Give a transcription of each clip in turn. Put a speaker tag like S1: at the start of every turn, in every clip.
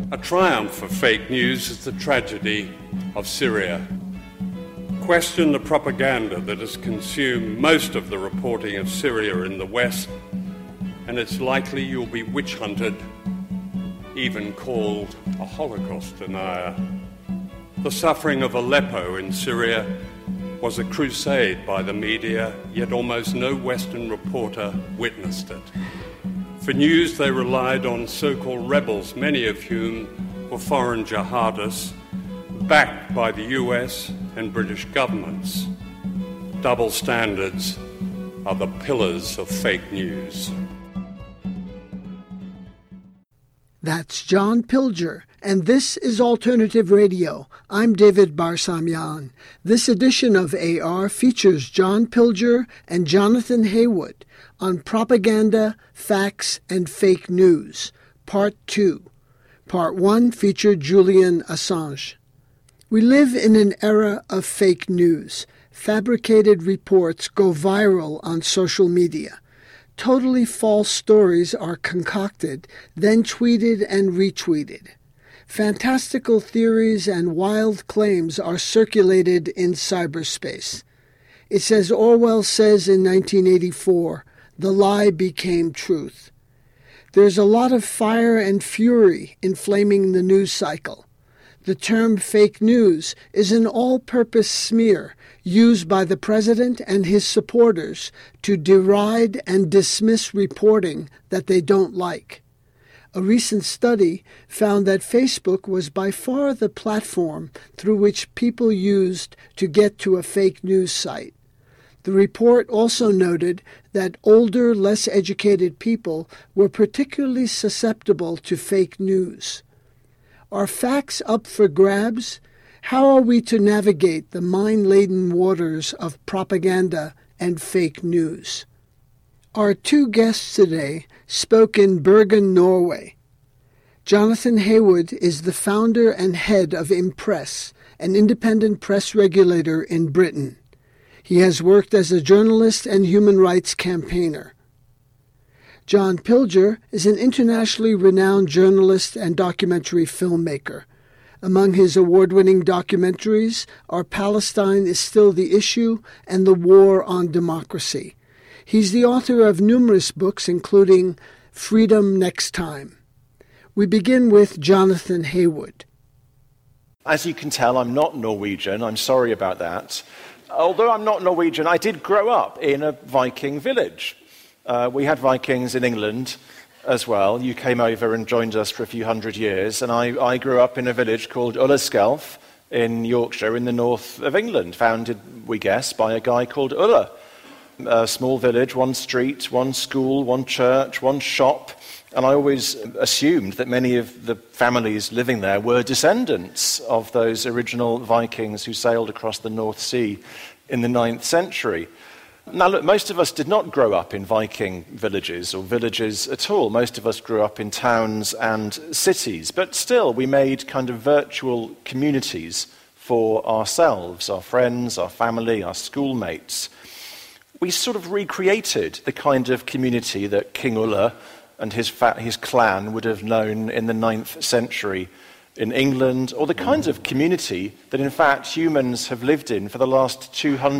S1: A triumph for fake news is the tragedy of Syria. Question the propaganda that has consumed most of the reporting of Syria in the West, and it's likely you'll be witch-hunted, even called a Holocaust denier. The suffering of Aleppo in Syria was a crusade by the media, yet almost no Western reporter witnessed it. For news, they relied on so-called rebels, many of whom were foreign jihadists, backed by the US and British governments. Double standards are the pillars of fake news.
S2: That's John Pilger, and this is Alternative Radio. I'm David Barsamian. This edition of AR features John Pilger and Jonathan Haywood on propaganda, facts, and fake news, Part 2. Part 1 featured Julian Assange. We live in an era of fake news. Fabricated reports go viral on social media. Totally false stories are concocted, then tweeted and retweeted. Fantastical theories and wild claims are circulated in cyberspace. It's as Orwell says in 1984, the lie became truth. There's a lot of fire and fury inflaming the news cycle. The term fake news is an all-purpose smear used by the president and his supporters to deride and dismiss reporting that they don't like. A recent study found that Facebook was by far the platform through which people used to get to a fake news site. The report also noted that older, less educated people were particularly susceptible to fake news. Are facts up for grabs? How are we to navigate the mine-laden waters of propaganda and fake news? Our two guests today spoke in Bergen, Norway. Jonathan Haywood is the founder and head of Impress, an independent press regulator in Britain. He has worked as a journalist and human rights campaigner. John Pilger is an internationally renowned journalist and documentary filmmaker. Among his award-winning documentaries are Palestine is Still the Issue and The War on Democracy. He's the author of numerous books, including Freedom Next Time. We begin with Jonathan Haywood.
S3: As you can tell, I'm not Norwegian. I'm sorry about that. Although I'm not Norwegian, I did grow up in a Viking village. We had Vikings in England as well. You came over and joined us for a few hundred years, and I grew up in a village called Ulleskelf in Yorkshire in the north of England, founded, we guess, by a guy called Ulla. A small village, one street, one school, one church, one shop, and I always assumed that many of the families living there were descendants of those original Vikings who sailed across the North Sea in the 9th century. Now, look, most of us did not grow up in Viking villages or villages at all. Most of us grew up in towns and cities, but still we made kind of virtual communities for ourselves, our friends, our family, our schoolmates. We sort of recreated the kind of community that King Ulla and his clan would have known in the 9th century in England, or the kinds of community that in fact humans have lived in for the last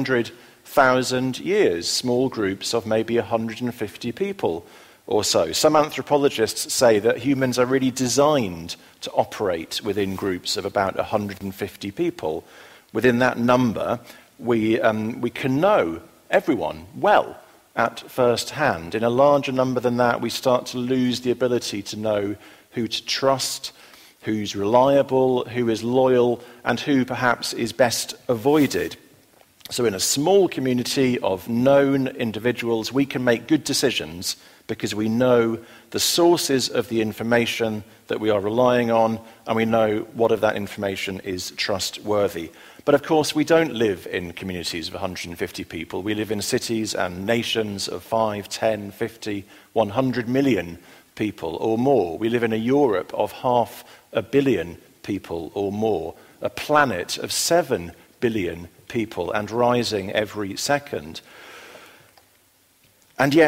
S3: 200,000 years, small groups of maybe 150 people or so. Some anthropologists say that humans are really designed to operate within groups of about 150 people. Within that number, we can know everyone well at first hand. In a larger number than that, we start to lose the ability to know who to trust, who's reliable, who is loyal, and who perhaps is best avoided. So in a small community of known individuals, we can make good decisions because we know the sources of the information that we are relying on, and we know what of that information is trustworthy. But of course, we don't live in communities of 150 people. We live in cities and nations of 5, 10, 50, 100 million people or more. We live in a Europe of 500 million people or more, a planet of 7 billion people and rising every second. And yet,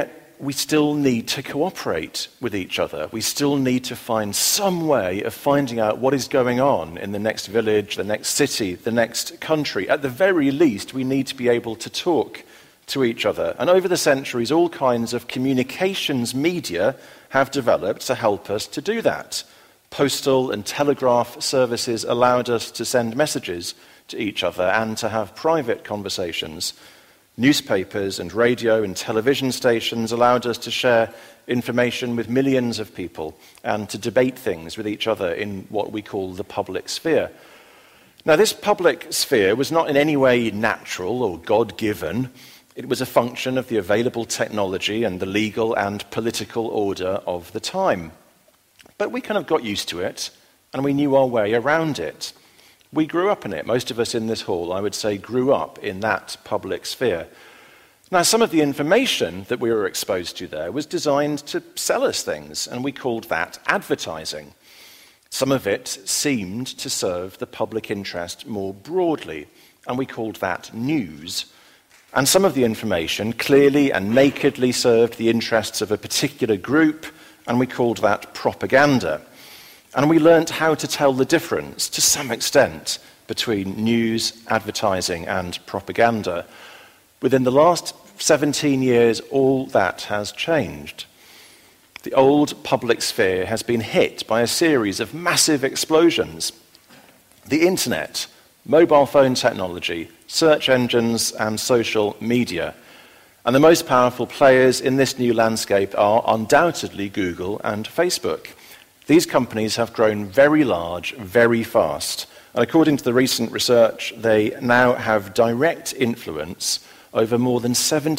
S3: we still need to cooperate with each other. We still need to find some way of finding out what is going on in the next village, the next city, the next country. At the very least, we need to be able to talk to each other. And over the centuries, all kinds of communications media have developed to help us to do that. Postal and telegraph services allowed us to send messages to each other and to have private conversations. Newspapers and radio and television stations allowed us to share information with millions of people and to debate things with each other in what we call the public sphere. Now, this public sphere was not in any way natural or God-given. It was a function of the available technology and the legal and political order of the time. But we kind of got used to it, and we knew our way around it. We grew up in it. Most of us in this hall, I would say, grew up in that public sphere. Now, some of the information that we were exposed to there was designed to sell us things, and we called that advertising. Some of it seemed to serve the public interest more broadly, and we called that news. And some of the information clearly and nakedly served the interests of a particular group, and we called that propaganda. And we learnt how to tell the difference, to some extent, between news, advertising, and propaganda. Within the last 17 years, all that has changed. The old public sphere has been hit by a series of massive explosions. The internet, mobile phone technology, search engines, and social media. And the most powerful players in this new landscape are undoubtedly Google and Facebook. These companies have grown very large, very fast. And according to the recent research, they now have direct influence over more than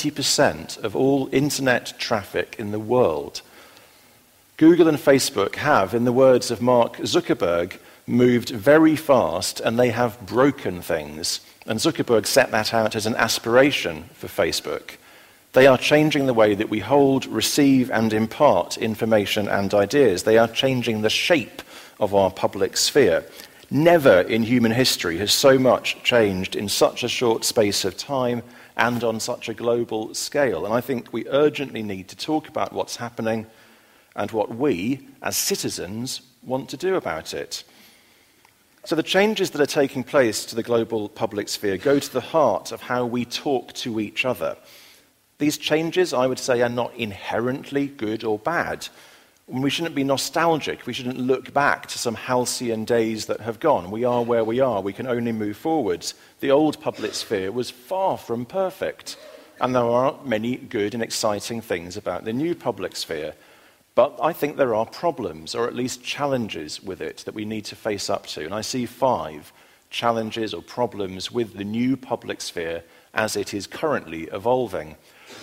S3: 70% of all internet traffic in the world. Google and Facebook have, in the words of Mark Zuckerberg, moved very fast, and they have broken things. And Zuckerberg set that out as an aspiration for Facebook. They are changing the way that we hold, receive, and impart information and ideas. They are changing the shape of our public sphere. Never in human history has so much changed in such a short space of time and on such a global scale. And I think we urgently need to talk about what's happening and what we, as citizens, want to do about it. So the changes that are taking place to the global public sphere go to the heart of how we talk to each other. These changes, I would say, are not inherently good or bad. We shouldn't be nostalgic. We shouldn't look back to some halcyon days that have gone. We are where we are. We can only move forwards. The old public sphere was far from perfect, and there are many good and exciting things about the new public sphere. But I think there are problems, or at least challenges with it, that we need to face up to. And I see 5 challenges or problems with the new public sphere as it is currently evolving.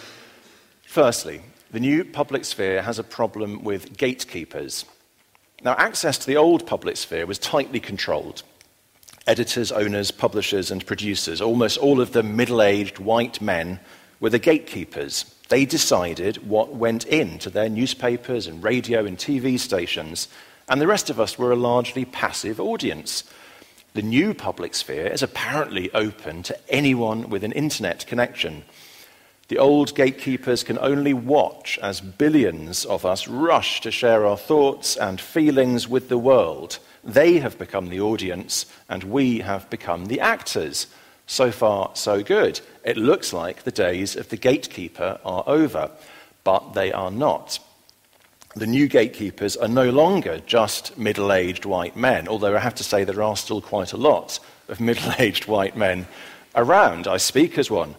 S3: Firstly, the new public sphere has a problem with gatekeepers. Now, access to the old public sphere was tightly controlled. Editors, owners, publishers, and producers, almost all of them middle-aged white men, were the gatekeepers. They decided what went into their newspapers and radio and TV stations, and the rest of us were a largely passive audience. The new public sphere is apparently open to anyone with an internet connection. The old gatekeepers can only watch as billions of us rush to share our thoughts and feelings with the world. They have become the audience, and we have become the actors. So far, so good. It looks like the days of the gatekeeper are over, but they are not. The new gatekeepers are no longer just middle-aged white men, although I have to say there are still quite a lot of middle-aged white men around. I speak as one.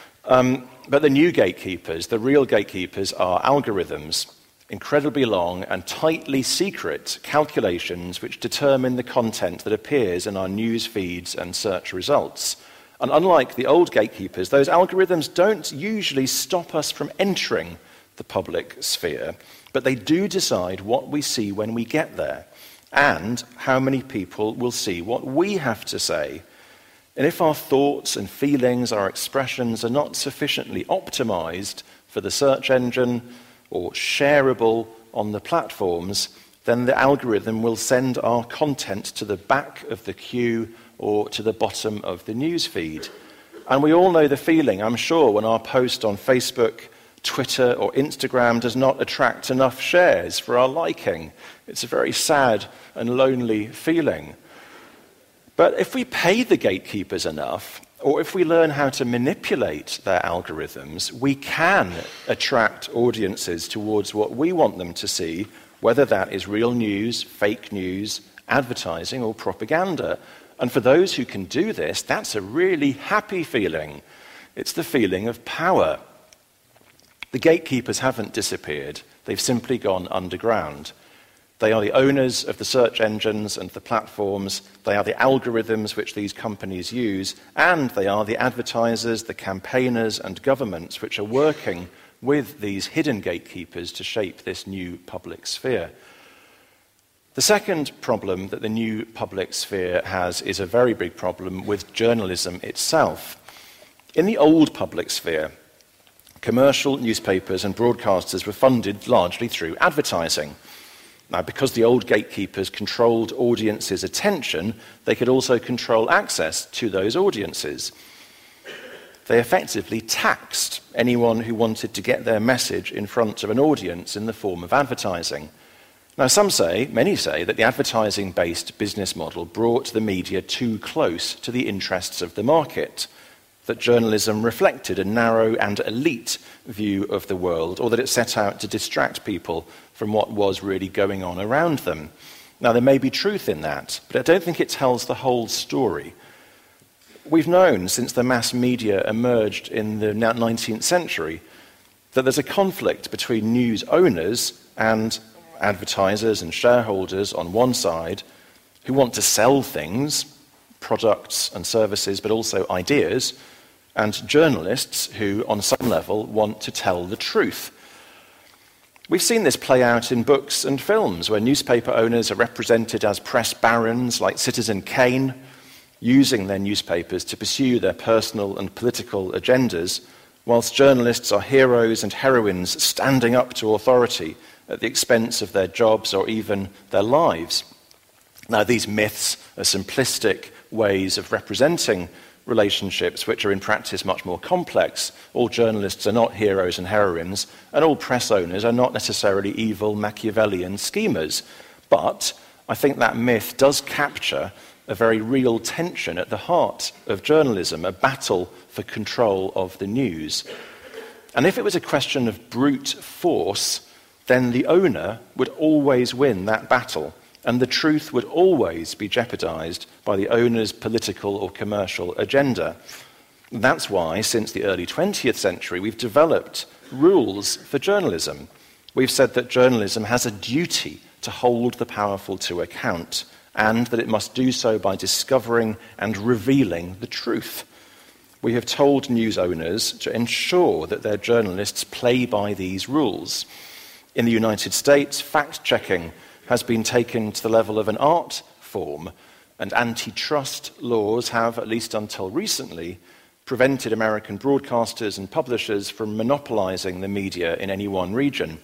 S3: But the new gatekeepers, the real gatekeepers, are algorithms, incredibly long and tightly secret calculations which determine the content that appears in our news feeds and search results. And unlike the old gatekeepers, those algorithms don't usually stop us from entering the public sphere, but they do decide what we see when we get there and how many people will see what we have to say. And if our thoughts and feelings, our expressions are not sufficiently optimized for the search engine or shareable on the platforms, then the algorithm will send our content to the back of the queue or to the bottom of the news feed. And we all know the feeling, I'm sure, when our post on Facebook Twitter or Instagram does not attract enough shares for our liking. It's a very sad and lonely feeling. But if we pay the gatekeepers enough, or if we learn how to manipulate their algorithms, we can attract audiences towards what we want them to see, whether that is real news, fake news, advertising, or propaganda. And for those who can do this, that's a really happy feeling. It's the feeling of power. The gatekeepers haven't disappeared. They've simply gone underground. They are the owners of the search engines and the platforms. They are the algorithms which these companies use. And they are the advertisers, the campaigners, and governments which are working with these hidden gatekeepers to shape this new public sphere. The second problem that the new public sphere has is a very big problem with journalism itself. In the old public sphere, commercial newspapers and broadcasters were funded largely through advertising. Now, because the old gatekeepers controlled audiences' attention, they could also control access to those audiences. They effectively taxed anyone who wanted to get their message in front of an audience in the form of advertising. Now, many say, that the advertising-based business model brought the media too close to the interests of the market, that journalism reflected a narrow and elite view of the world, or that it set out to distract people from what was really going on around them. Now, there may be truth in that, but I don't think it tells the whole story. We've known since the mass media emerged in the 19th century that there's a conflict between news owners and advertisers and shareholders on one side who want to sell things, products and services, but also ideas, and journalists who, on some level, want to tell the truth. We've seen this play out in books and films, where newspaper owners are represented as press barons like Citizen Kane, using their newspapers to pursue their personal and political agendas, whilst journalists are heroes and heroines standing up to authority at the expense of their jobs or even their lives. Now, these myths are simplistic ways of representing relationships which are in practice much more complex. All journalists are not heroes and heroines, and all press owners are not necessarily evil Machiavellian schemers. But I think that myth does capture a very real tension at the heart of journalism, a battle for control of the news. And if it was a question of brute force, then the owner would always win that battle, and the truth would always be jeopardized by the owner's political or commercial agenda. That's why, since the early 20th century, we've developed rules for journalism. We've said that journalism has a duty to hold the powerful to account, and that it must do so by discovering and revealing the truth. We have told news owners to ensure that their journalists play by these rules. In the United States, fact-checking has been taken to the level of an art form, and antitrust laws have, at least until recently, prevented American broadcasters and publishers from monopolizing the media in any one region.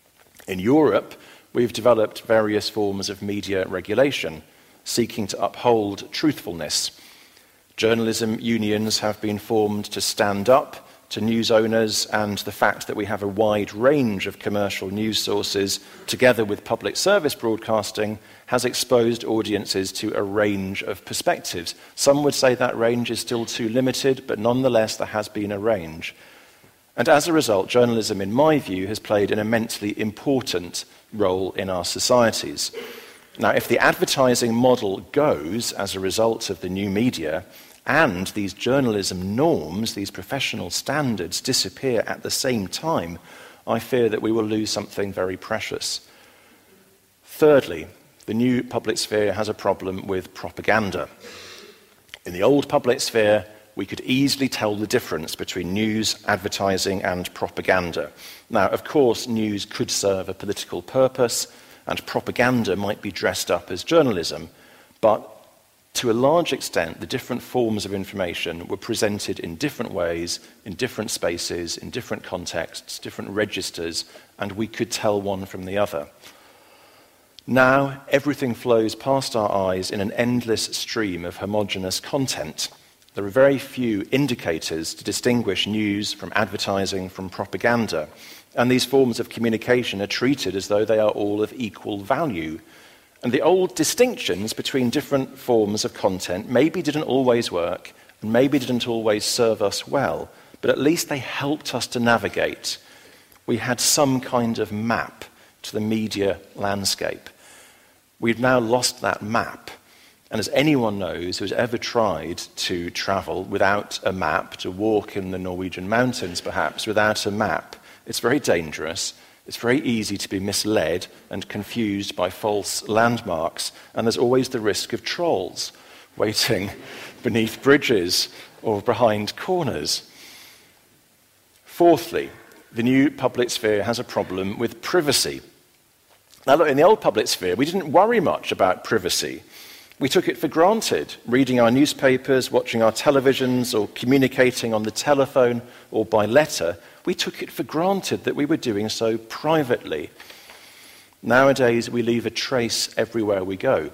S3: In Europe, we've developed various forms of media regulation, seeking to uphold truthfulness. Journalism unions have been formed to stand up to news owners, and the fact that we have a wide range of commercial news sources, together with public service broadcasting, has exposed audiences to a range of perspectives. Some would say that range is still too limited, but nonetheless there has been a range. And as a result, journalism, in my view, has played an immensely important role in our societies. Now, if the advertising model goes as a result of the new media, and these journalism norms, these professional standards, disappear at the same time, I fear that we will lose something very precious. Thirdly, the new public sphere has a problem with propaganda. In the old public sphere, we could easily tell the difference between news, advertising, and propaganda. Now, of course, news could serve a political purpose, and propaganda might be dressed up as journalism, but to a large extent, the different forms of information were presented in different ways, in different spaces, in different contexts, different registers, and we could tell one from the other. Now, everything flows past our eyes in an endless stream of homogeneous content. There are very few indicators to distinguish news from advertising from propaganda, and these forms of communication are treated as though they are all of equal value. And the old distinctions between different forms of content maybe didn't always work, and maybe didn't always serve us well, but at least they helped us to navigate. We had some kind of map to the media landscape. We've now lost that map. And as anyone knows who's ever tried to travel without a map, to walk in the Norwegian mountains perhaps without a map, it's very dangerous. It's very easy to be misled and confused by false landmarks, and there's always the risk of trolls waiting beneath bridges or behind corners. Fourthly, the new public sphere has a problem with privacy. Now look, in the old public sphere, we didn't worry much about privacy. We took it for granted, reading our newspapers, watching our televisions, or communicating on the telephone or by letter. We took it for granted that we were doing so privately. Nowadays, we leave a trace everywhere we go.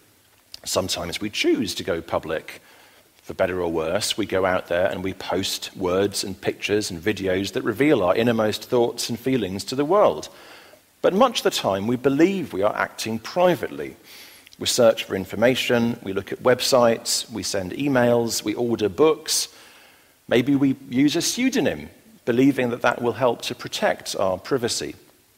S3: Sometimes we choose to go public. For better or worse, we go out there and we post words and pictures and videos that reveal our innermost thoughts and feelings to the world. But much of the time, we believe we are acting privately. We search for information, we look at websites, we send emails, we order books. Maybe we use a pseudonym, believing that that will help to protect our privacy.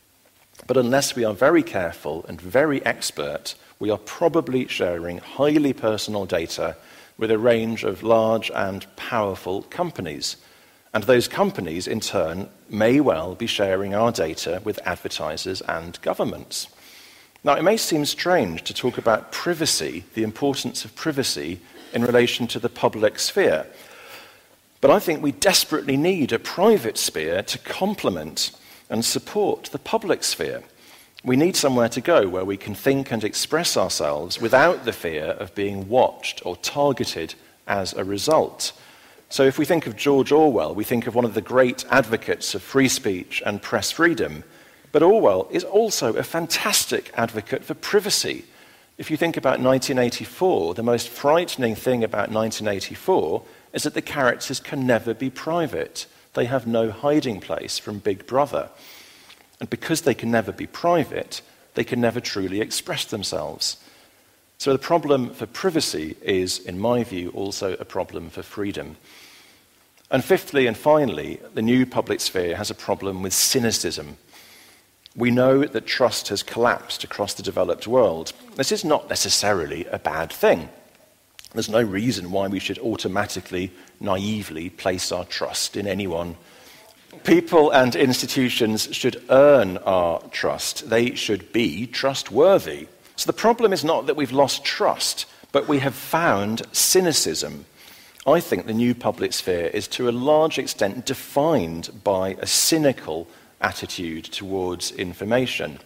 S3: But unless we are very careful and very expert, we are probably sharing highly personal data with a range of large and powerful companies. And those companies, in turn, may well be sharing our data with advertisers and governments. Now, it may seem strange to talk about privacy, the importance of privacy, in relation to the public sphere. But I think we desperately need a private sphere to complement and support the public sphere. We need somewhere to go where we can think and express ourselves without the fear of being watched or targeted as a result. So if we think of George Orwell, we think of one of the great advocates of free speech and press freedom. But Orwell is also a fantastic advocate for privacy. If you think about 1984, the most frightening thing about 1984 is that the characters can never be private. They have no hiding place from Big Brother. And because they can never be private, they can never truly express themselves. So the problem for privacy is, in my view, also a problem for freedom. And fifthly and finally, the new public sphere has a problem with cynicism. We know that trust has collapsed across the developed world. This is not necessarily a bad thing. There's no reason why we should automatically, naively place our trust in anyone. People and institutions should earn our trust. They should be trustworthy. So the problem is not that we've lost trust, but we have found cynicism. I think the new public sphere is to a large extent defined by a cynical attitude towards information.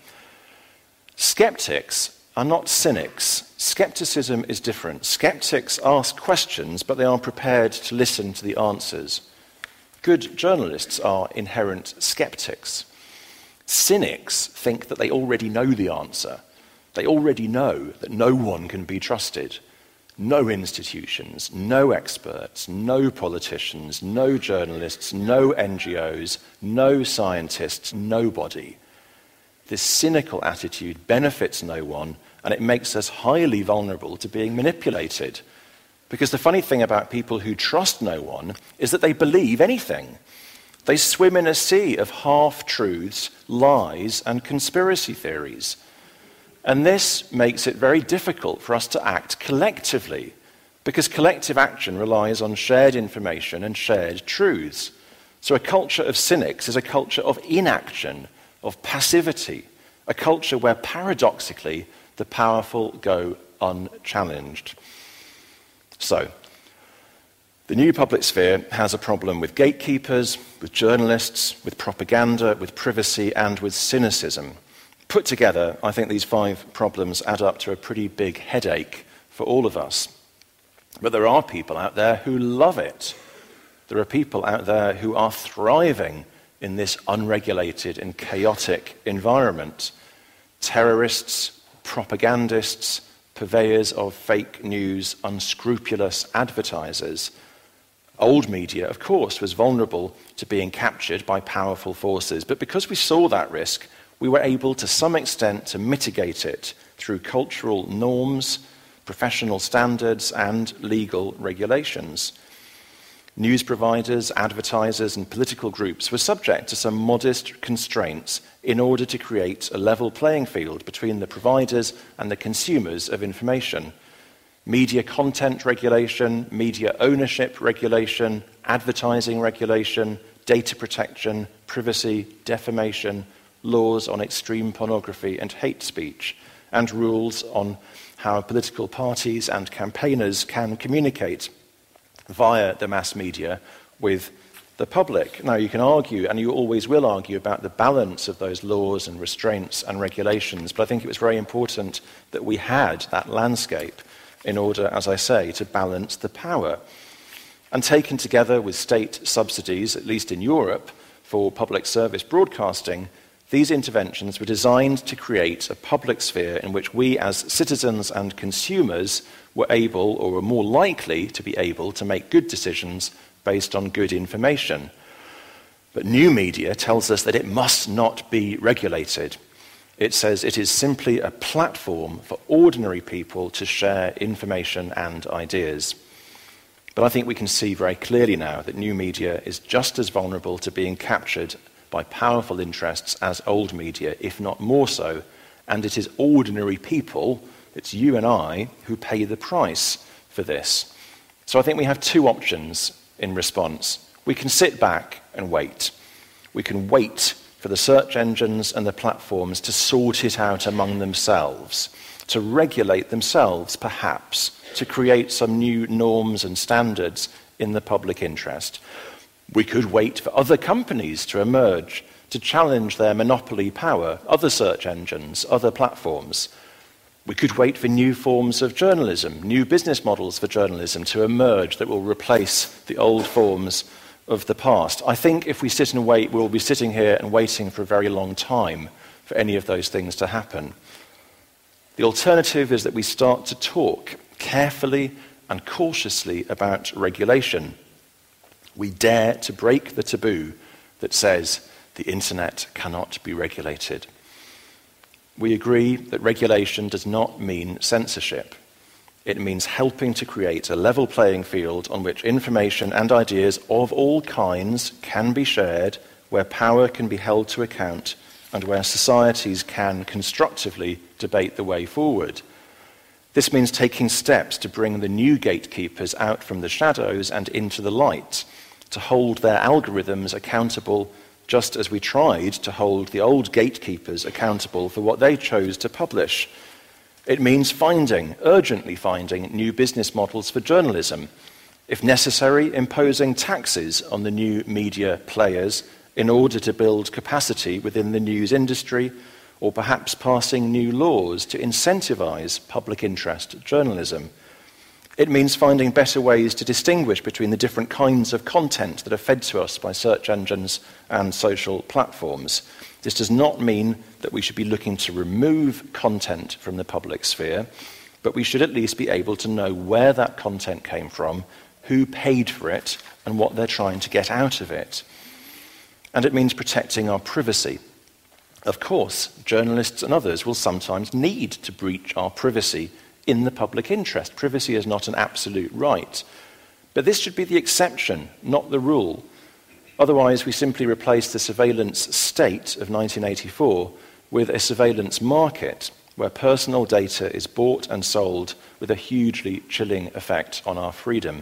S3: Skeptics are not cynics. Skepticism is different. Skeptics ask questions, but they are prepared to listen to the answers. Good journalists are inherent skeptics. Cynics think that they already know the answer. They already know that no one can be trusted. No institutions, no experts, no politicians, no journalists, no NGOs, no scientists, nobody. This cynical attitude benefits no one, and it makes us highly vulnerable to being manipulated. Because the funny thing about people who trust no one is that they believe anything. They swim in a sea of half-truths, lies, and conspiracy theories. And this makes it very difficult for us to act collectively, because collective action relies on shared information and shared truths. So a culture of cynics is a culture of inaction, of passivity, a culture where paradoxically the powerful go unchallenged. So, the new public sphere has a problem with gatekeepers, with journalists, with propaganda, with privacy, and with cynicism. Put together, I think these 5 problems add up to a pretty big headache for all of us. But there are people out there who love it. There are people out there who are thriving in this unregulated and chaotic environment. Terrorists, propagandists, purveyors of fake news, unscrupulous advertisers. Old media, of course, was vulnerable to being captured by powerful forces, but because we saw that risk, we were able to some extent to mitigate it through cultural norms, professional standards, and legal regulations. News providers, advertisers, and political groups were subject to some modest constraints in order to create a level playing field between the providers and the consumers of information. Media content regulation, media ownership regulation, advertising regulation, data protection, privacy, defamation, laws on extreme pornography and hate speech, and rules on how political parties and campaigners can communicate via the mass media with the public. Now, you can argue, and you always will argue, about the balance of those laws and restraints and regulations, but I think it was very important that we had that landscape in order, as I say, to balance the power. And taken together with state subsidies, at least in Europe, for public service broadcasting, these interventions were designed to create a public sphere in which we as citizens and consumers were able, or were more likely to be able, to make good decisions based on good information. But new media tells us that it must not be regulated. It says it is simply a platform for ordinary people to share information and ideas. But I think we can see very clearly now that new media is just as vulnerable to being captured by powerful interests as old media, if not more so, and it is ordinary people, it's you and I, who pay the price for this. So I think we have two options in response. We can sit back and wait. We can wait for the search engines and the platforms to sort it out among themselves, to regulate themselves, perhaps, to create some new norms and standards in the public interest. We could wait for other companies to emerge, to challenge their monopoly power, other search engines, other platforms. We could wait for new forms of journalism, new business models for journalism to emerge that will replace the old forms of the past. I think if we sit and wait, we'll be sitting here and waiting for a very long time for any of those things to happen. The alternative is that we start to talk carefully and cautiously about regulation. We dare to break the taboo that says the internet cannot be regulated. We agree that regulation does not mean censorship. It means helping to create a level playing field on which information and ideas of all kinds can be shared, where power can be held to account, and where societies can constructively debate the way forward. This means taking steps to bring the new gatekeepers out from the shadows and into the light, to hold their algorithms accountable, just as we tried to hold the old gatekeepers accountable for what they chose to publish. It means urgently finding new business models for journalism. If necessary, imposing taxes on the new media players in order to build capacity within the news industry, or perhaps passing new laws to incentivize public interest journalism. It means finding better ways to distinguish between the different kinds of content that are fed to us by search engines and social platforms. This does not mean that we should be looking to remove content from the public sphere, but we should at least be able to know where that content came from, who paid for it, and what they're trying to get out of it. And it means protecting our privacy. Of course, journalists and others will sometimes need to breach our privacy in the public interest. Privacy is not an absolute right. But this should be the exception, not the rule. Otherwise, we simply replace the surveillance state of 1984 with a surveillance market where personal data is bought and sold with a hugely chilling effect on our freedom.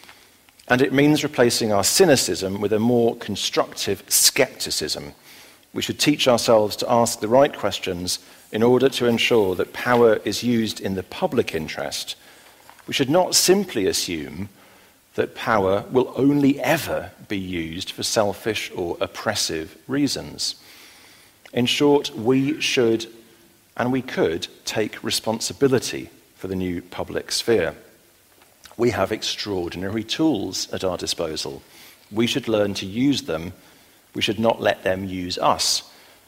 S3: And it means replacing our cynicism with a more constructive skepticism. We should teach ourselves to ask the right questions in order to ensure that power is used in the public interest. We should not simply assume that power will only ever be used for selfish or oppressive reasons. In short, we should and we could take responsibility for the new public sphere. We have extraordinary tools at our disposal. We should learn to use them. We should not let them use us.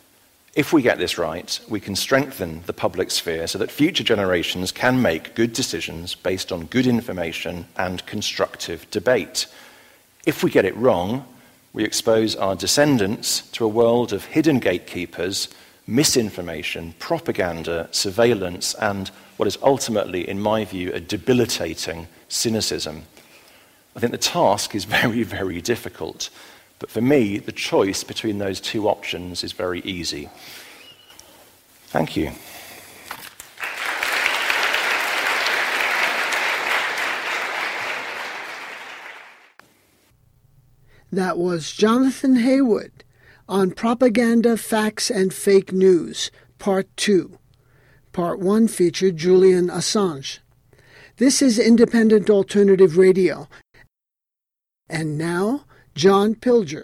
S3: If we get this right, we can strengthen the public sphere so that future generations can make good decisions based on good information and constructive debate. If we get it wrong, we expose our descendants to a world of hidden gatekeepers, misinformation, propaganda, surveillance, and what is ultimately, in my view, a debilitating cynicism. I think the task is very, very difficult, but for me, the choice between those two options is very easy. Thank you.
S2: That was Jonathan Haywood on Propaganda, Facts, and Fake News, Part 2. Part 1 featured Julian Assange. This is Independent Alternative Radio. And now, John Pilger.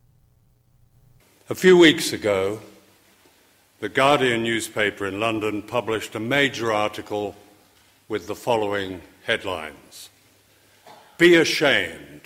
S1: A few weeks ago, the Guardian newspaper in London published a major article with the following headlines. Be ashamed.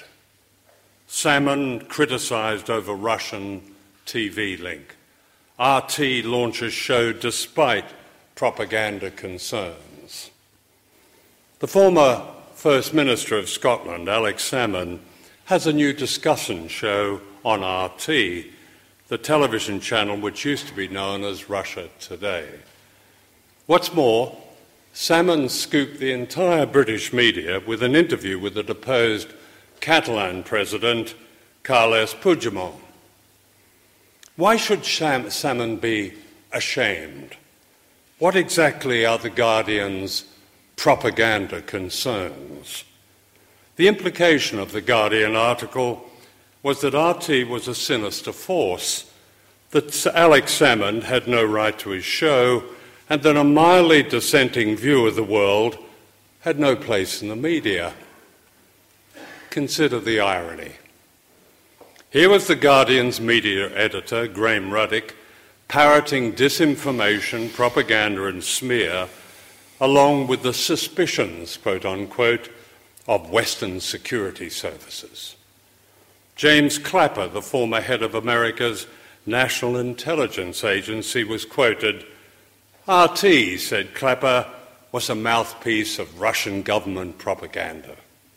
S1: Salmon criticised over Russian TV link. RT launches show despite propaganda concerns. The former First Minister of Scotland, Alex Salmon, has a new discussion show on RT, the television channel which used to be known as Russia Today. What's more, Salmon scooped the entire British media with an interview with the deposed Catalan president, Carles Puigdemont. Why should Salmon be ashamed? What exactly are the Guardian's propaganda concerns? The implication of the Guardian article was that RT was a sinister force, that Alex Salmon had no right to his show, and that a mildly dissenting view of the world had no place in the media. Consider the irony. Here was the Guardian's media editor, Graham Ruddock, parroting disinformation, propaganda and smear, along with the suspicions, quote unquote, of Western security services. James Clapper, the former head of America's National Intelligence Agency, was quoted, RT, said Clapper, was a mouthpiece of Russian government propaganda.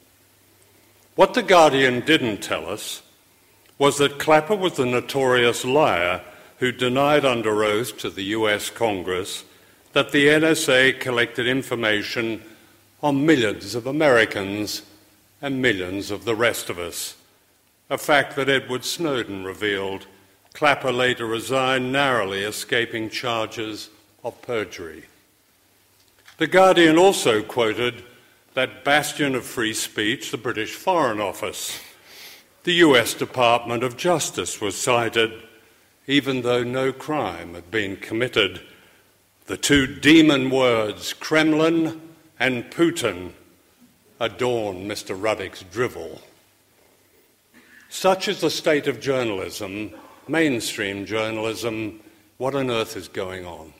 S1: What the Guardian didn't tell us was that Clapper was the notorious liar who denied under oath to the US Congress that the NSA collected information on millions of Americans and millions of the rest of us, a fact that Edward Snowden revealed. Clapper later resigned, narrowly escaping charges of perjury. The Guardian also quoted that bastion of free speech, the British Foreign Office. The US Department of Justice was cited, even though no crime had been committed. The two demon words, Kremlin and Putin, adorn Mr. Ruddock's drivel. Such is the state of journalism, mainstream journalism. What on earth is going on?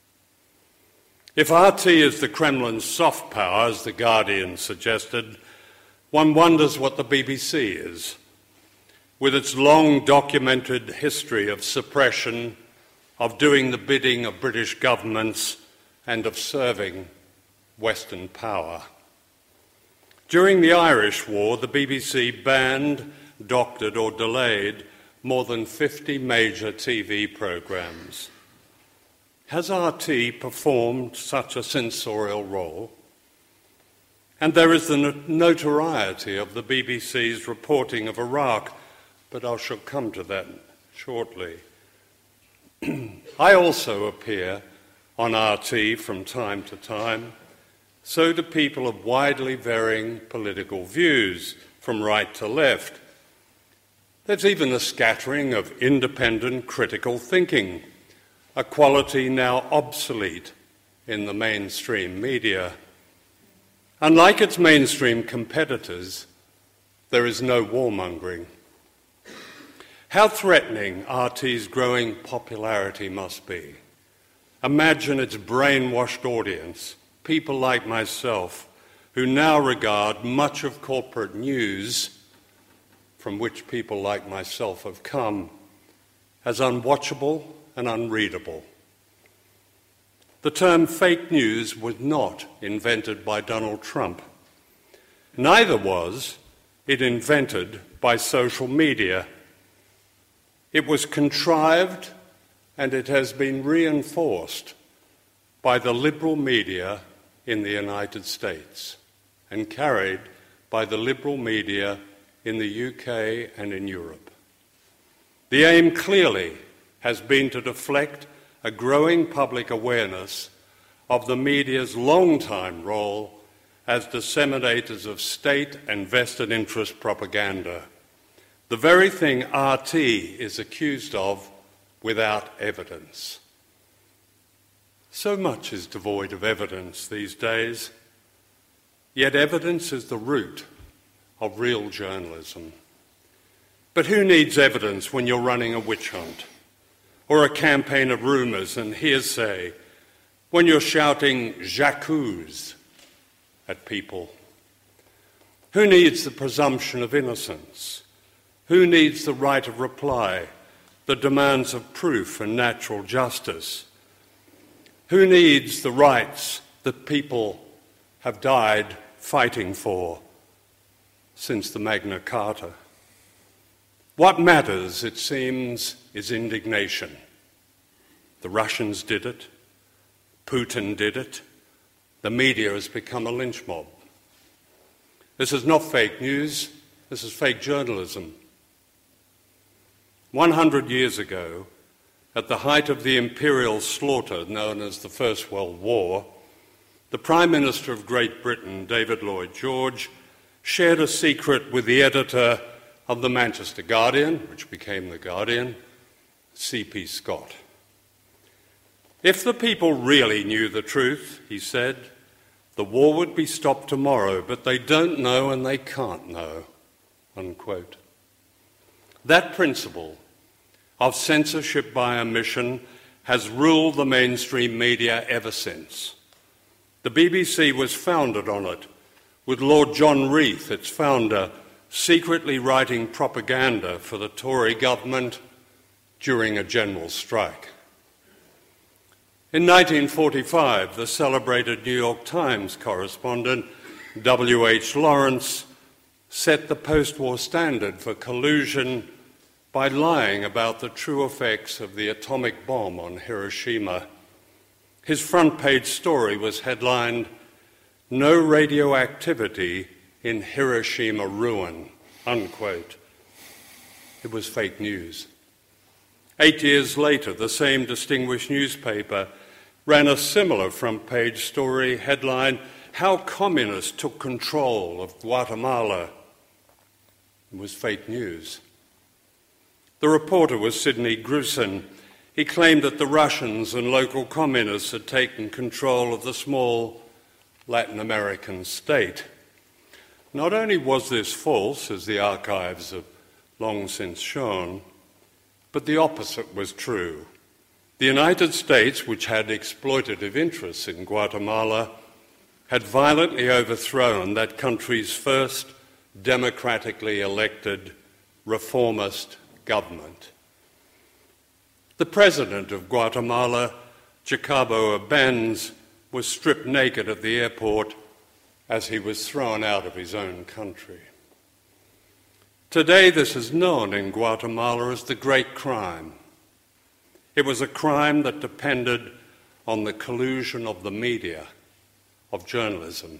S1: If RT is the Kremlin's soft power, as the Guardian suggested, one wonders what the BBC is, with its long documented history of suppression, of doing the bidding of British governments, and of serving Western power. During the Irish War, the BBC banned, doctored or delayed more than 50 major TV programmes. Has RT performed such a censorial role? And there is the notoriety of the BBC's reporting of Iraq, but I shall come to that shortly. I also appear on RT from time to time. So do people of widely varying political views, from right to left. There's even a scattering of independent critical thinking, a quality now obsolete in the mainstream media. Unlike its mainstream competitors, there is no warmongering. How threatening RT's growing popularity must be. Imagine its brainwashed audience, people like myself, who now regard much of corporate news, from which people like myself have come, as unwatchable and unreadable. The term fake news was not invented by Donald Trump. Neither was it invented by social media. It was contrived and it has been reinforced by the liberal media in the United States and carried by the liberal media in the UK and in Europe. The aim clearly has been to deflect a growing public awareness of the media's long-time role as disseminators of state and vested interest propaganda, the very thing RT is accused of without evidence. So much is devoid of evidence these days, yet evidence is the root of real journalism. But who needs evidence when you're running a witch hunt or a campaign of rumours and hearsay, when you're shouting j'accuse at people? Who needs the presumption of innocence? Who needs the right of reply, the demands of proof and natural justice? Who needs the rights that people have died fighting for since the Magna Carta? What matters, it seems, is indignation. The Russians did it. Putin did it. The media has become a lynch mob. This is not fake news. This is fake journalism. 100 years ago, at the height of the imperial slaughter known as the First World War, the Prime Minister of Great Britain, David Lloyd George, shared a secret with the editor of the Manchester Guardian, which became The Guardian, C.P. Scott. If the people really knew the truth, he said, the war would be stopped tomorrow, but they don't know and they can't know, unquote. That principle of censorship by omission has ruled the mainstream media ever since. The BBC was founded on it, with Lord John Reith, its founder, secretly writing propaganda for the Tory government during a general strike. In 1945, the celebrated New York Times correspondent W.H. Lawrence set the post-war standard for collusion by lying about the true effects of the atomic bomb on Hiroshima. His front-page story was headlined, "No radioactivity in Hiroshima ruin," unquote. It was fake news. 8 years later, the same distinguished newspaper ran a similar front-page story headline, "How Communists Took Control of Guatemala." It was fake news. The reporter was Sidney Grusin. He claimed that the Russians and local communists had taken control of the small Latin American state. Not only was this false, as the archives have long since shown, but the opposite was true. The United States, which had exploitative interests in Guatemala, had violently overthrown that country's first democratically elected reformist government. The president of Guatemala, Jacobo Arbenz, was stripped naked at the airport as he was thrown out of his own country. Today, this is known in Guatemala as the Great Crime. It was a crime that depended on the collusion of the media, of journalism.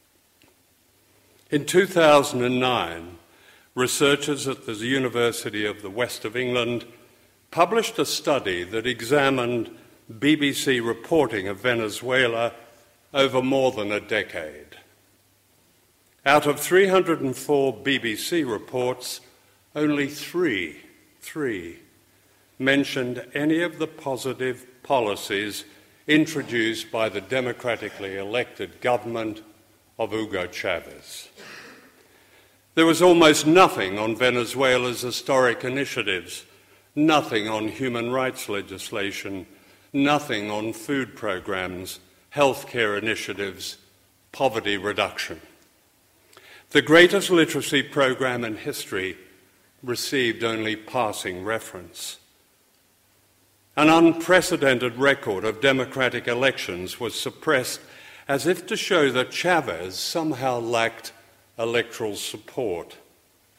S1: In 2009, researchers at the University of the West of England published a study that examined BBC reporting of Venezuela over more than a decade. Out of 304 BBC reports, only three mentioned any of the positive policies introduced by the democratically elected government of Hugo Chavez. There was almost nothing on Venezuela's historic initiatives, nothing on human rights legislation, nothing on food programs, healthcare initiatives, poverty reduction. The greatest literacy program in history received only passing reference. An unprecedented record of democratic elections was suppressed as if to show that Chavez somehow lacked electoral support.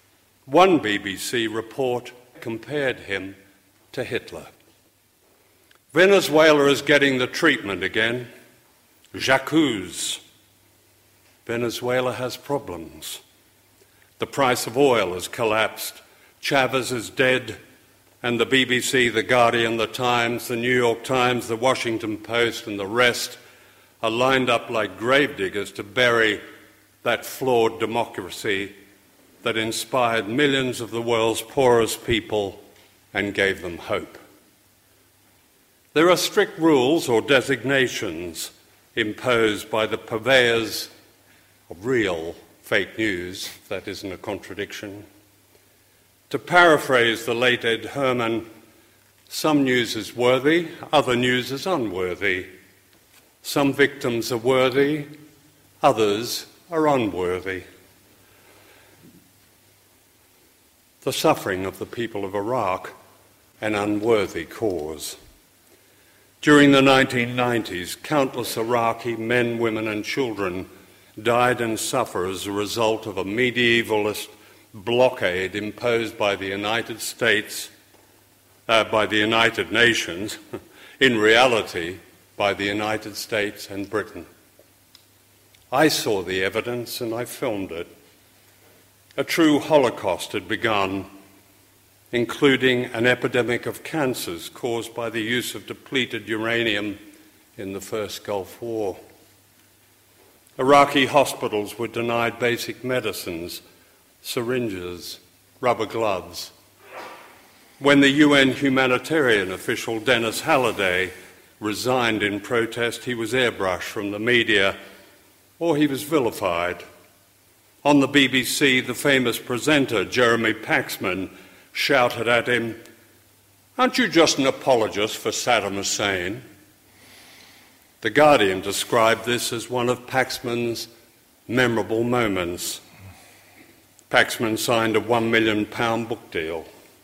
S1: One BBC report compared him to Hitler. Venezuela is getting the treatment again. J'accuse. Venezuela has problems. The price of oil has collapsed. Chavez is dead. And the BBC, The Guardian, The Times, The New York Times, The Washington Post, and the rest are lined up like gravediggers to bury that flawed democracy that inspired millions of the world's poorest people and gave them hope. There are strict rules or designations imposed by the purveyors of real fake news. That isn't a contradiction. To paraphrase the late Ed Herman, some news is worthy, other news is unworthy. Some victims are worthy, others are unworthy. The suffering of the people of Iraq, an unworthy cause. During the 1990s, countless Iraqi men, women and children died and suffered as a result of a medievalist blockade imposed by the United States, by the United Nations, in reality by the United States and Britain. I saw the evidence and I filmed it. A true Holocaust had begun, including an epidemic of cancers caused by the use of depleted uranium in the first Gulf War. Iraqi hospitals were denied basic medicines, syringes, rubber gloves. When the UN humanitarian official Dennis Halliday resigned in protest, he was airbrushed from the media, or he was vilified. On the BBC, the famous presenter Jeremy Paxman shouted at him, "Aren't you just an apologist for Saddam Hussein?" The Guardian described this as one of Paxman's memorable moments. Paxman signed a £1 million book deal.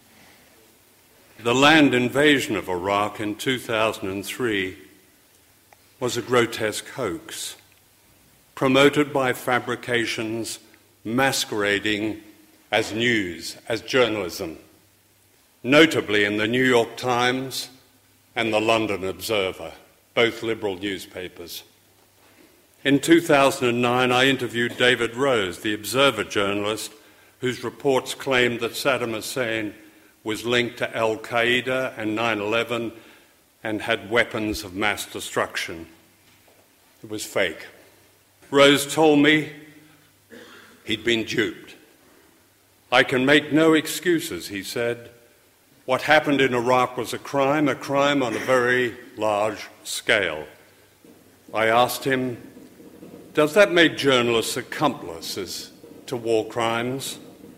S1: The land invasion of Iraq in 2003 was a grotesque hoax, promoted by fabrications masquerading as news, as journalism, notably in the New York Times and the London Observer, both liberal newspapers. In 2009, I interviewed David Rose, the Observer journalist, whose reports claimed that Saddam Hussein was linked to Al-Qaeda and 9/11 and had weapons of mass destruction. It was fake. Rose told me he'd been duped. "I can make no excuses," he said. "What happened in Iraq was a crime on a very large scale." I asked him, "Does that make journalists accomplices to war crimes?"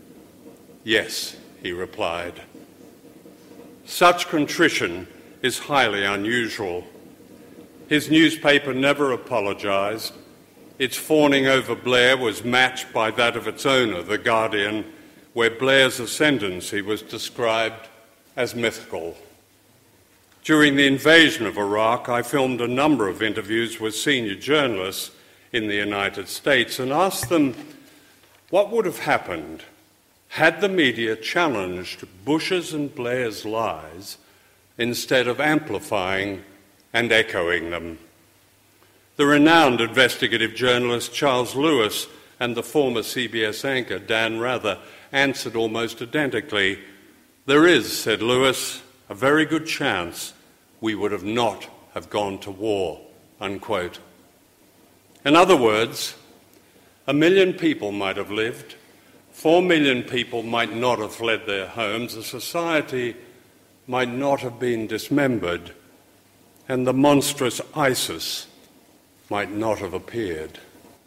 S1: "Yes," he replied. Such contrition is highly unusual. His newspaper never apologized. Its fawning over Blair was matched by that of its owner, The Guardian, where Blair's ascendancy was described as mythical. During the invasion of Iraq, I filmed a number of interviews with senior journalists in the United States and asked them what would have happened had the media challenged Bush's and Blair's lies instead of amplifying and echoing them. The renowned investigative journalist Charles Lewis and the former CBS anchor Dan Rather answered almost identically. "There is," said Lewis, "a very good chance we would not have gone to war," unquote. In other words, 1 million people might have lived, 4 million people might not have fled their homes, a society might not have been dismembered, and the monstrous ISIS might not have appeared.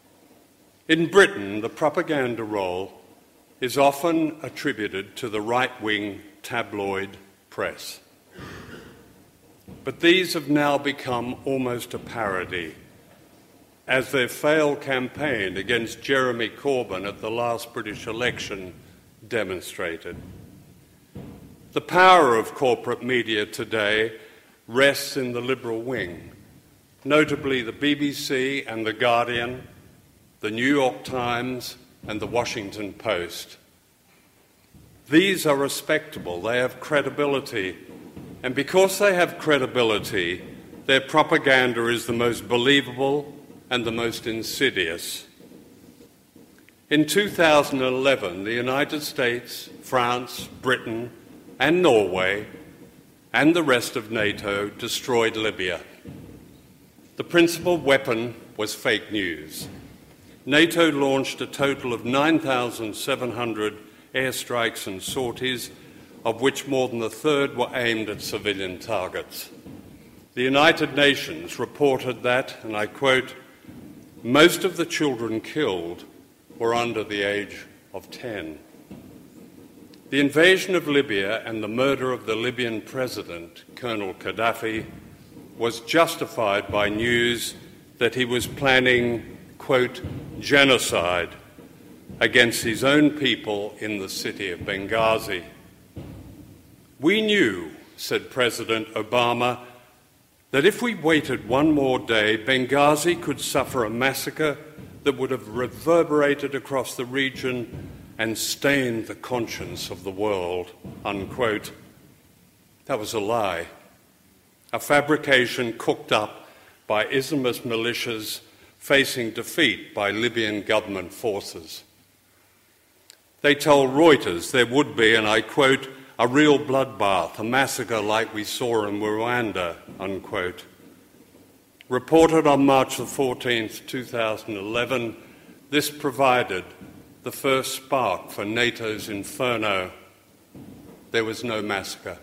S1: In Britain, the propaganda role is often attributed to the right-wing tabloid press. But these have now become almost a parody, as their failed campaign against Jeremy Corbyn at the last British election demonstrated. The power of corporate media today rests in the liberal wing, notably the BBC and The Guardian, the New York Times and the Washington Post. These are respectable, they have credibility, and because they have credibility, their propaganda is the most believable and the most insidious. In 2011, the United States, France, Britain, and Norway, and the rest of NATO destroyed Libya. The principal weapon was fake news. NATO launched a total of 9,700 airstrikes and sorties, of which more than a third were aimed at civilian targets. The United Nations reported that, and I quote, "Most of the children killed were under the age of 10. The invasion of Libya and the murder of the Libyan president, Colonel Gaddafi, was justified by news that he was planning, quote, genocide against his own people in the city of Benghazi. We knew, said President Obama, that if we waited one more day, Benghazi could suffer a massacre that would have reverberated across the region and stained the conscience of the world, unquote. That was a lie, a fabrication cooked up by Islamist militias facing defeat by Libyan government forces. They told Reuters there would be, and I quote, a real bloodbath, a massacre like we saw in Rwanda, unquote. Reported on March the 14th, 2011, this provided the first spark for NATO's inferno. There was no massacre.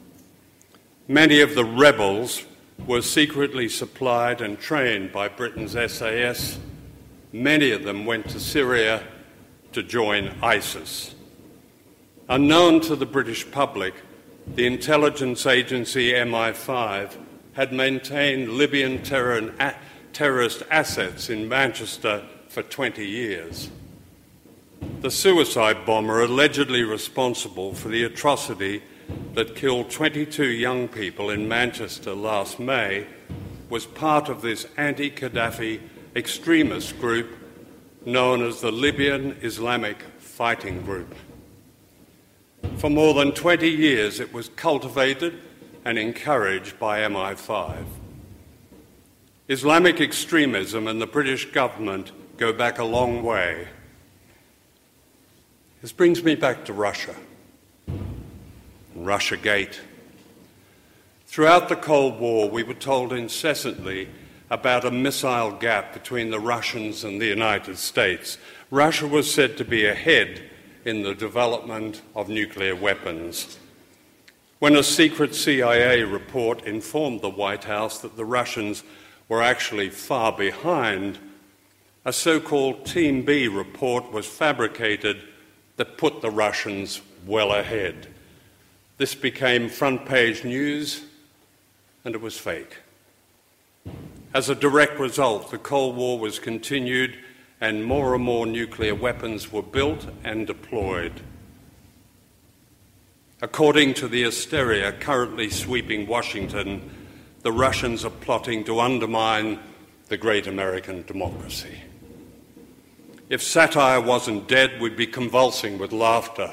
S1: Many of the rebels were secretly supplied and trained by Britain's SAS. Many of them went to Syria to join ISIS. Unknown to the British public, the intelligence agency MI5 had maintained Libyan terrorist assets in Manchester for 20 years. The suicide bomber allegedly responsible for the atrocity that killed 22 young people in Manchester last May was part of this anti-Gaddafi extremist group known as the Libyan Islamic Fighting Group. For more than 20 years, it was cultivated and encouraged by MI5. Islamic extremism and the British government go back a long way. This brings me back to Russia. Russiagate. Throughout the Cold War, we were told incessantly about a missile gap between the Russians and the United States. Russia was said to be ahead in the development of nuclear weapons. When a secret CIA report informed the White House that the Russians were actually far behind, a so-called Team B report was fabricated that put the Russians well ahead. This became front-page news, and it was fake. As a direct result, the Cold War was continued and more nuclear weapons were built and deployed. According to the hysteria currently sweeping Washington, the Russians are plotting to undermine the great American democracy. If satire wasn't dead, we'd be convulsing with laughter.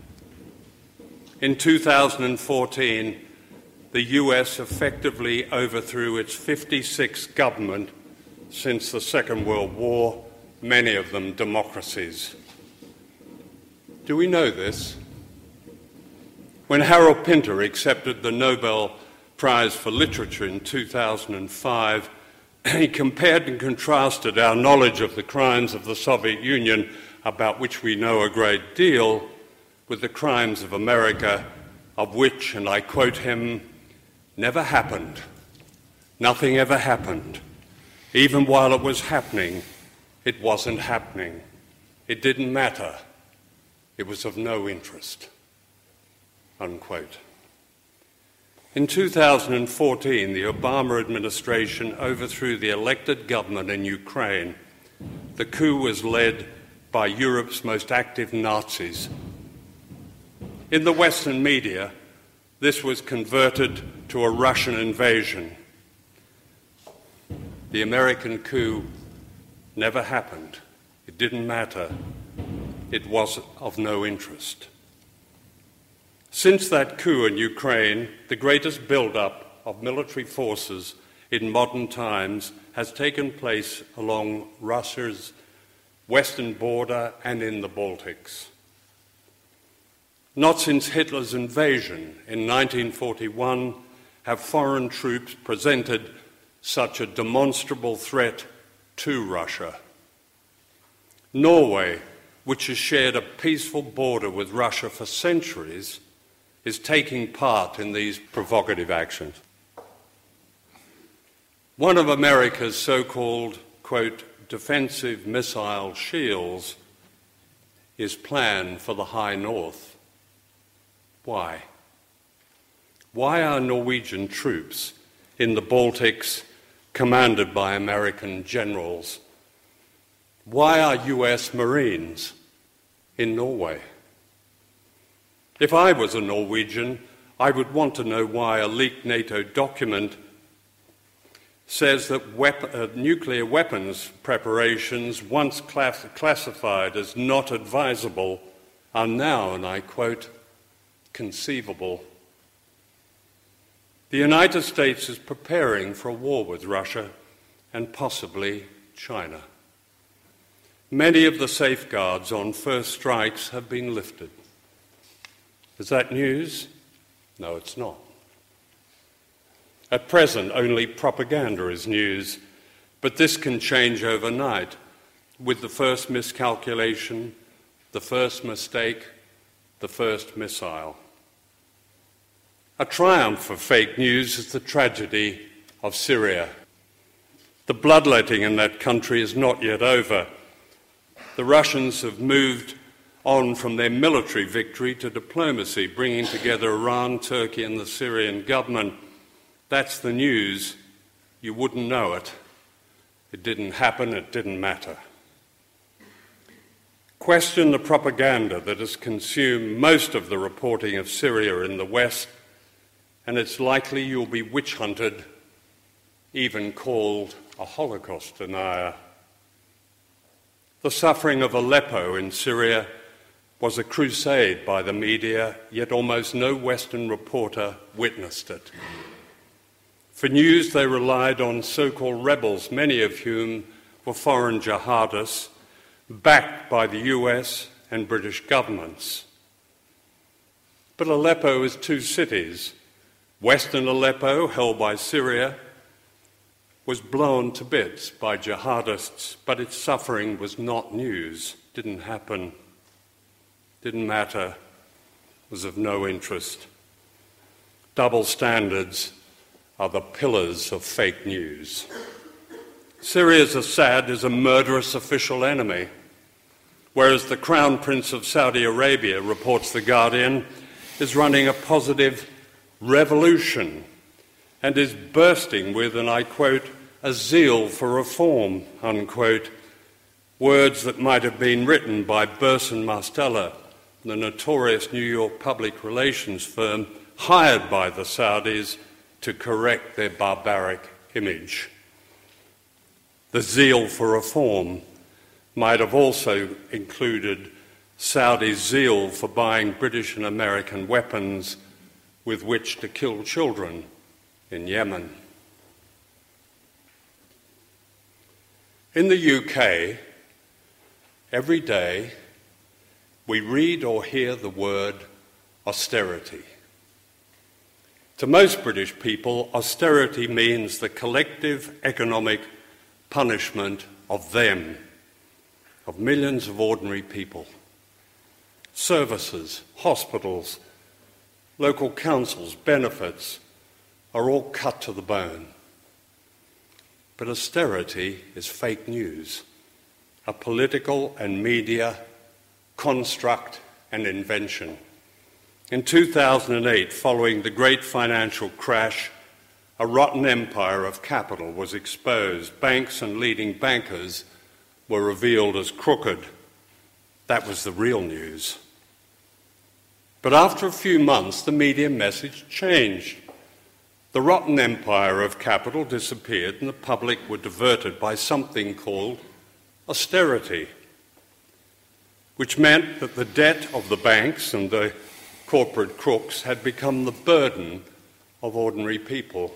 S1: In 2014, the US effectively overthrew its 56th government since the Second World War, many of them democracies. Do we know this? When Harold Pinter accepted the Nobel Prize for Literature in 2005, he compared and contrasted our knowledge of the crimes of the Soviet Union, about which we know a great deal, with the crimes of America, of which, and I quote him, never happened. Nothing ever happened. Even while it was happening, it wasn't happening. It didn't matter. It was of no interest. Unquote. In 2014, the Obama administration overthrew the elected government in Ukraine. The coup was led by Europe's most active Nazis. In the Western media, this was converted to a Russian invasion. The American coup never happened. It didn't matter. It was of no interest. Since that coup in Ukraine, the greatest build-up of military forces in modern times has taken place along Russia's western border and in the Baltics. Not since Hitler's invasion in 1941 have foreign troops presented such a demonstrable threat to Russia. Norway, which has shared a peaceful border with Russia for centuries, is taking part in these provocative actions. One of America's so-called, quote, defensive missile shields is planned for the high north. Why? Why are Norwegian troops in the Baltics commanded by American generals? Why are US Marines in Norway? If I was a Norwegian, I would want to know why a leaked NATO document says that nuclear weapons preparations, once classified as not advisable, are now, and I quote, conceivable. The United States is preparing for a war with Russia and possibly China. Many of the safeguards on first strikes have been lifted. Is that news? No, it's not. At present, only propaganda is news, but this can change overnight with the first miscalculation, the first mistake, the first missile. A triumph for fake news is the tragedy of Syria. The bloodletting in that country is not yet over. The Russians have moved on from their military victory to diplomacy, bringing together Iran, Turkey, and the Syrian government. That's the news. You wouldn't know it. It didn't happen, it didn't matter. Question the propaganda that has consumed most of the reporting of Syria in the West, and it's likely you'll be witch-hunted, even called a Holocaust denier. The suffering of Aleppo in Syria was a crusade by the media, yet almost no Western reporter witnessed it. For news, they relied on so-called rebels, many of whom were foreign jihadists, backed by the US and British governments. But Aleppo is two cities. Western Aleppo, held by Syria, was blown to bits by jihadists, but its suffering was not news, didn't happen, didn't matter, was of no interest. Double standards are the pillars of fake news. Syria's Assad is a murderous official enemy, whereas the Crown Prince of Saudi Arabia, reports The Guardian, is running a positive revolution and is bursting with, and I quote, a zeal for reform, unquote, words that might have been written by Burson Marsteller, the notorious New York public relations firm hired by the Saudis to correct their barbaric image. The zeal for reform might have also included Saudi's zeal for buying British and American weapons with which to kill children in Yemen. In the UK, every day we read or hear the word austerity. To most British people, austerity means the collective economic punishment of them, of millions of ordinary people. Services, hospitals, local councils, benefits are all cut to the bone. But austerity is fake news, a political and media construct and invention. In 2008, following the great financial crash, a rotten empire of capital was exposed. Banks and leading bankers were revealed as crooked. That was the real news. But after a few months, the media message changed. The rotten empire of capital disappeared and the public were diverted by something called austerity, which meant that the debt of the banks and the corporate crooks had become the burden of ordinary people.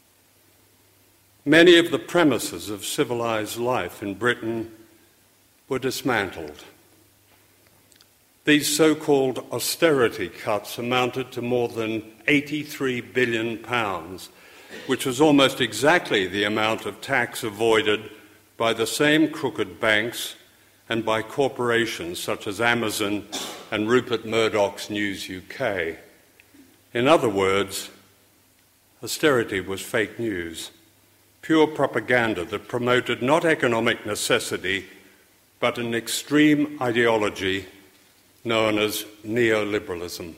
S1: Many of the premises of civilized life in Britain were dismantled. These so-called austerity cuts amounted to more than £83 billion, which was almost exactly the amount of tax avoided by the same crooked banks and by corporations such as Amazon and Rupert Murdoch's News UK. In other words, austerity was fake news, pure propaganda that promoted not economic necessity, but an extreme ideology known as neoliberalism.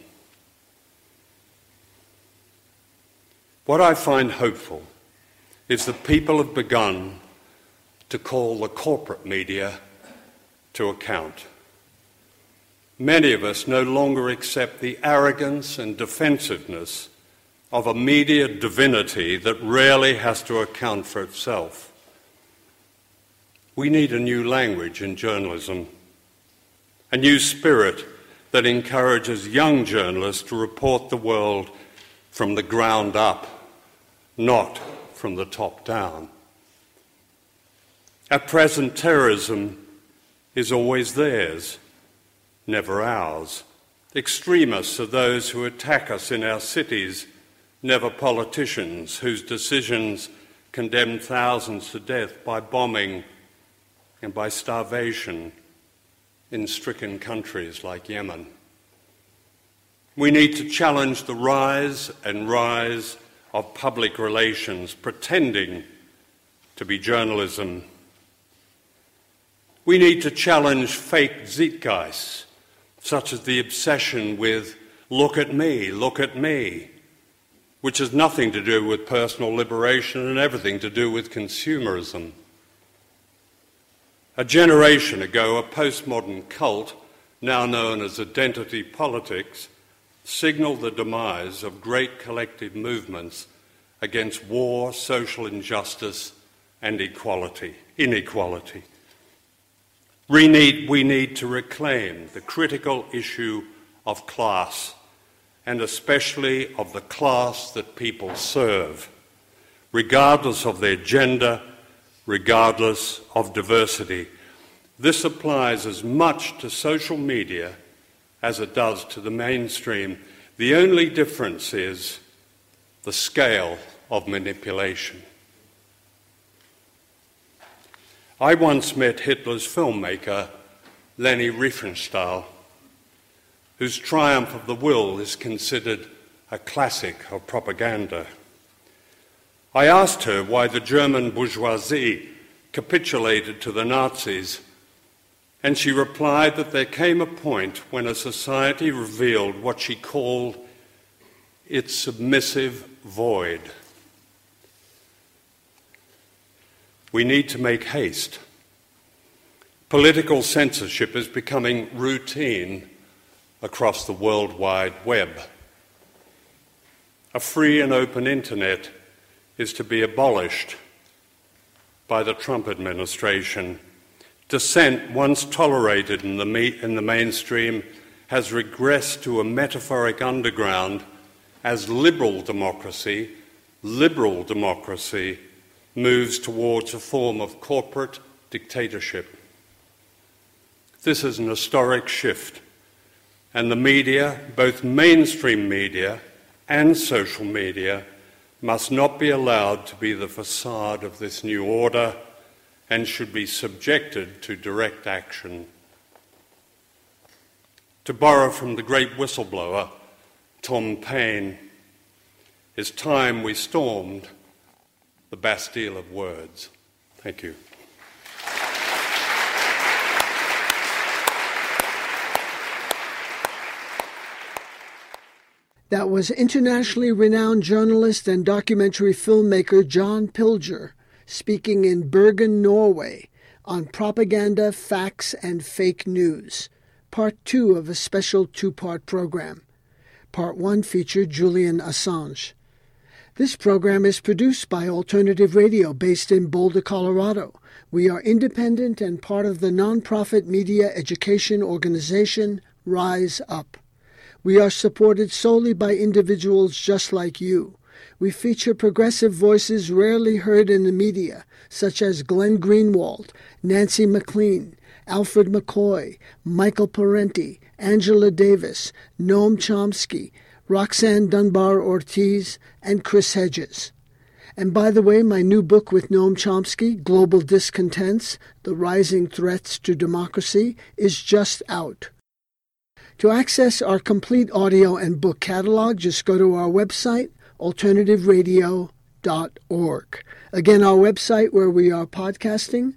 S1: What I find hopeful is that people have begun to call the corporate media to account. Many of us no longer accept the arrogance and defensiveness of a media divinity that rarely has to account for itself. We need a new language in journalism, a new spirit that encourages young journalists to report the world from the ground up, not from the top down. At present, terrorism is always theirs, never ours. Extremists are those who attack us in our cities, never politicians whose decisions condemn thousands to death by bombing and by starvation in stricken countries like Yemen. We need to challenge the rise of public relations pretending to be journalism. We need to challenge fake zeitgeists, such as the obsession with look at me, which has nothing to do with personal liberation and everything to do with consumerism. A generation ago, a postmodern cult, now known as identity politics, signalled the demise of great collective movements against war, social injustice, and inequality. We need to reclaim the critical issue of class, and especially of the class that people serve, regardless of their gender, regardless of diversity. This applies as much to social media as it does to the mainstream. The only difference is the scale of manipulation. I once met Hitler's filmmaker, Leni Riefenstahl, whose Triumph of the Will is considered a classic of propaganda. I asked her why the German bourgeoisie capitulated to the Nazis, and she replied that there came a point when a society revealed what she called its submissive void. We need to make haste. Political censorship is becoming routine across the World Wide Web. A free and open internet is to be abolished by the Trump administration. Dissent, once tolerated in the mainstream, has regressed to a metaphoric underground as liberal democracy moves towards a form of corporate dictatorship. This is an historic shift, and the media, both mainstream media and social media, must not be allowed to be the facade of this new order and should be subjected to direct action. To borrow from the great whistleblower, Tom Paine, it's time we stormed the Bastille of words. Thank you.
S2: That was internationally renowned journalist and documentary filmmaker John Pilger speaking in Bergen, Norway, on propaganda, facts, and fake news, Part 2 of a special two-part program. Part 1 featured Julian Assange. This program is produced by Alternative Radio based in Boulder, Colorado. We are independent and part of the nonprofit media education organization Rise Up. We are supported solely by individuals just like you. We feature progressive voices rarely heard in the media, such as Glenn Greenwald, Nancy McLean, Alfred McCoy, Michael Parenti, Angela Davis, Noam Chomsky, Roxanne Dunbar-Ortiz, and Chris Hedges. And by the way, my new book with Noam Chomsky, Global Discontents, The Rising Threats to Democracy, is just out. To access our complete audio and book catalog, just go to our website, alternativeradio.org. Again, our website where we are podcasting,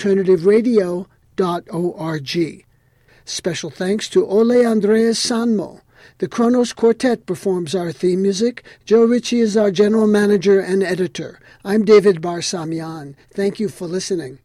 S2: alternativeradio.org. Special thanks to Ole Andreas Sanmo. The Kronos Quartet performs our theme music. Joe Ritchie is our general manager and editor. I'm David Barsamian. Thank you for listening.